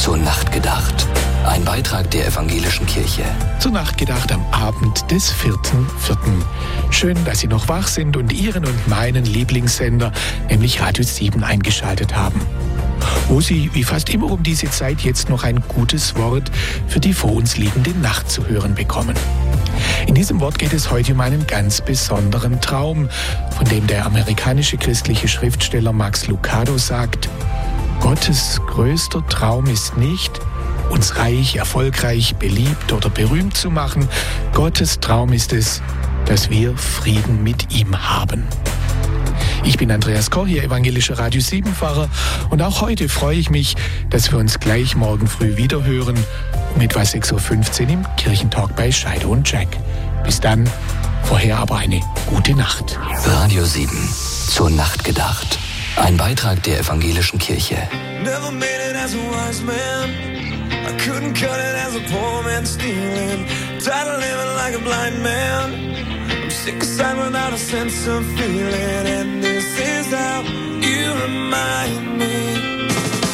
Zur Nacht gedacht. Ein Beitrag der Evangelischen Kirche. Zur Nacht gedacht am Abend des 4.4. Schön, dass Sie noch wach sind und Ihren und meinen Lieblingssender, nämlich Radio 7, eingeschaltet haben. Wo Sie, wie fast immer um diese Zeit, jetzt noch ein gutes Wort für die vor uns liegende Nacht zu hören bekommen. In diesem Wort geht es heute um einen ganz besonderen Traum, von dem der amerikanische christliche Schriftsteller Max Lucado sagt: Gottes größter Traum ist nicht, uns reich, erfolgreich, beliebt oder berühmt zu machen. Gottes Traum ist es, dass wir Frieden mit ihm haben. Ich bin Andreas Koch, Ihr evangelischer Radio 7-Pfarrer, und auch heute freue ich mich, dass wir uns gleich morgen früh wieder hören, um etwa 6.15 Uhr im Kirchentalk bei Scheido und Jack. Bis dann, vorher aber eine gute Nacht. Radio 7, zur Nacht gedacht. Ein Beitrag der Evangelischen Kirche. Never made it as a wise man. I couldn't cut it as a poor man stealing. Tired of living like a blind man. I'm sick aside without a sense of feeling. And this is how you remind me.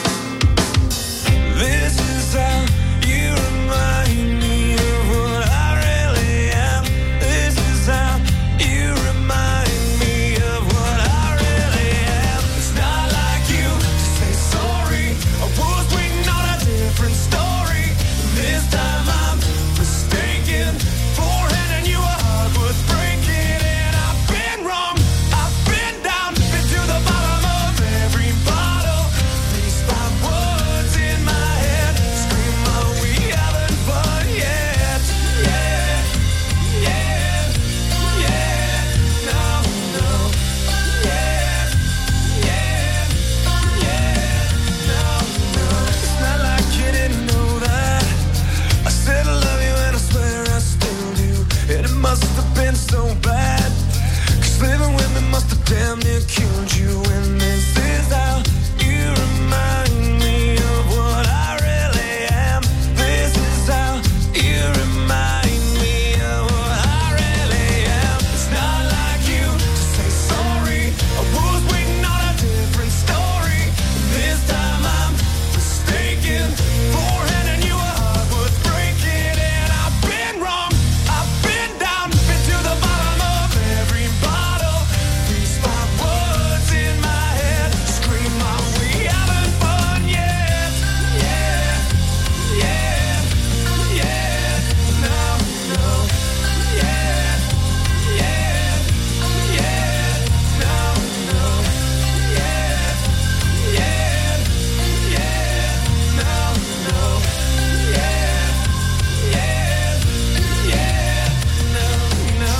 This is how you remind me of what I really am. This is how you remind me of what I really am. It's not like you to say sorry. I was waiting on a different story. This time I'm mistaken for handing you a heart worth breaking. And I've been wrong, I've been down, been to the bottom of every bottle. These 5 words in my head scream, oh, we haven't fun yet. Yeah, yeah, yeah, no, no. Yeah, yeah, yeah, no, no. It's not like you didn't know that. I said I love you and I swear I still do. And it must have been so bad, 'cause living with me must have damn near killed you. And this is how you remind me of what I really am. This is how you remind me of what I really am. It's not like you to say sorry. I was waiting on a different story. This time I'm mistaken for handing you a heart worth breaking. And I've been wrong, I've been down, been to the bottom of every bottle. These 5 words in my head scream, oh, we haven't fun yet. Yeah, yeah, yeah, no, no. Yeah, yeah, yeah, no, no. Yeah, yeah, yeah, no, no. Yeah, yeah, yeah, no, no.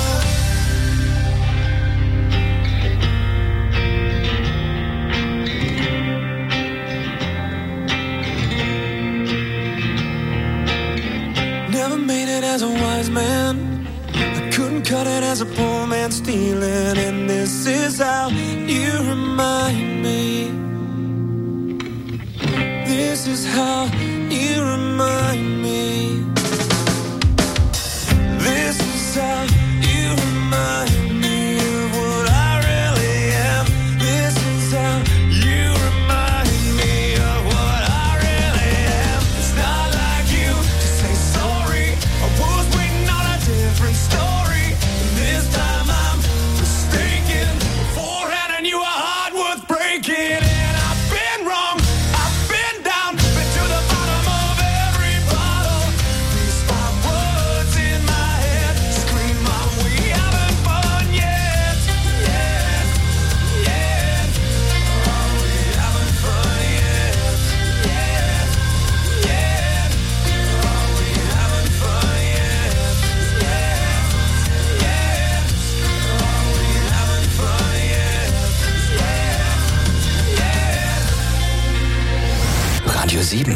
Never made it as a wise man. I couldn't cut it as a poor man stealing. And this is how you remind me. This is how you remind me. This is how you remind me of what I really am. This is how you remind me of what I really am. It's not like you to say sorry. I was waiting on a different story. And this time I'm mistaken for handing you a heart worth breaking. And I've been wrong, I've been down, been to the bottom of every bottle. These 5 words in my head scream, oh, we haven't fun yet. Yeah, yeah, oh, we haven't fun yet. Yeah, yeah, oh, we haven't fun yet. Yeah, yeah, oh, we haven't fun yet. Yeah, yeah. Radio 7.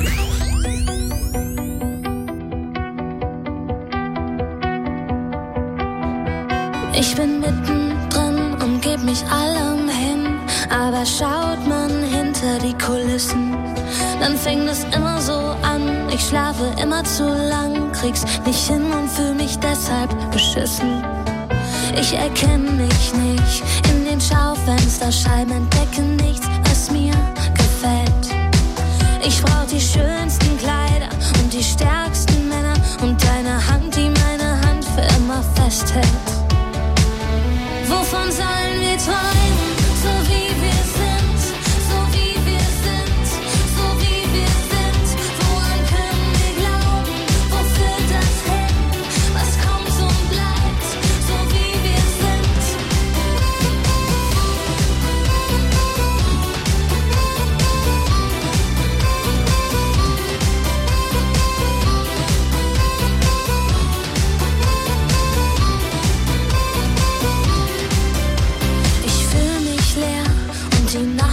Ich bin mittendrin und geb mich allem hin, aber schaut man hinter die Kulissen, dann fängt es immer so an. Ich schlafe immer zu lang, krieg's nicht hin und fühl mich deshalb beschissen. Ich erkenne mich nicht in den Schaufensterscheiben, entdecke nichts, was mir gefällt. Ich brauch die schönsten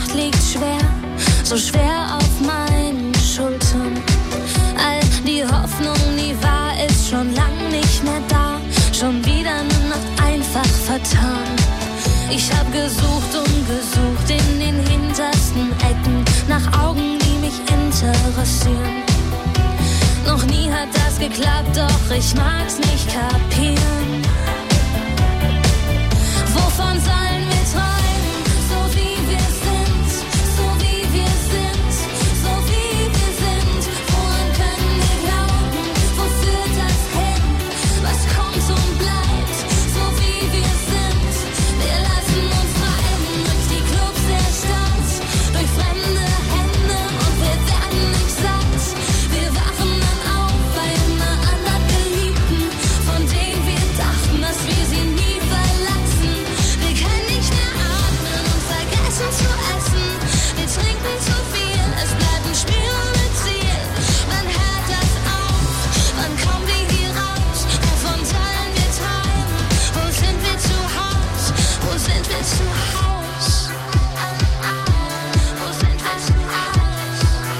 Nacht liegt schwer, so schwer auf meinen Schultern. All die Hoffnung, die war, ist schon lang nicht mehr da. Schon wieder eine Nacht einfach vertan. Ich hab gesucht und gesucht in den hintersten Ecken nach Augen, die mich interessieren. Noch nie hat das geklappt, doch ich mag's nicht kapieren. Wovon sollen wir träumen, so wie wir sind, so wie wir sind, so wie wir sind? Woran können wir glauben, wo führt das hin? Was kommt und bleibt, so wie wir sind? Wir lassen uns treiben durch die Clubs der Stadt, durch fremde Hände und wir werden nicht satt. Wir wachen dann auf bei immer anderen Geliebten, von denen wir dachten, dass wir sie nie verlassen. Wir können nicht mehr atmen und vergessen zu essen. Wir trinken zu viel, es bleibt ein Spiel ohne Ziel. Wann hört das auf? Wann kommen wir hier raus? Wovon sollen wir träumen? Wo sind wir zu Haus? Wo sind wir zu Haus? Wo sind wir zu Haus?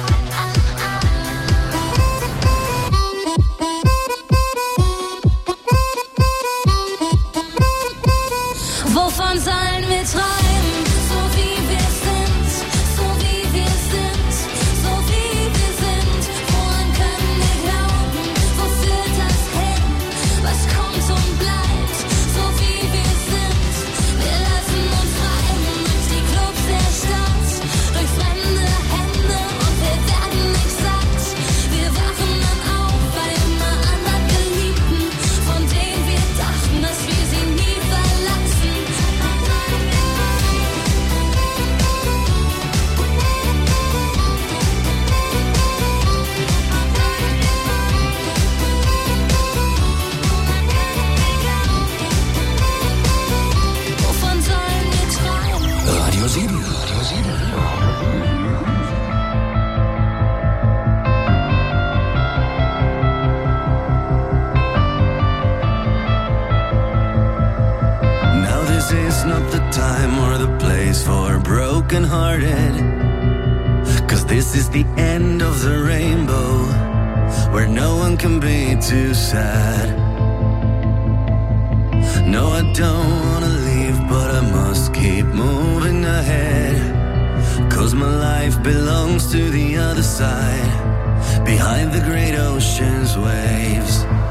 Wovon sollen wir träumen? So wie wir sind, so wie wir sind, so wie wir sind. Woran können wir glauben? Wo führt das hin? Was kommt und bleibt? So wie wir sind. Wir lassen uns treiben durch die Clubs der Stadt, durch fremde Hände und wir werden nicht satt. Wir wachen dann auf bei immer anderen Geliebten, von denen wir dachten, dass wir sie nie verlassen. Wovon sollen wir träumen? Radio 7. Now this is not the time or the place for broken-hearted, 'cause this is the end of the rainbow, where no one can be too sad. No, I don't wanna leave, but I must keep moving ahead, 'cause my life belongs to the other side, behind the great ocean's waves.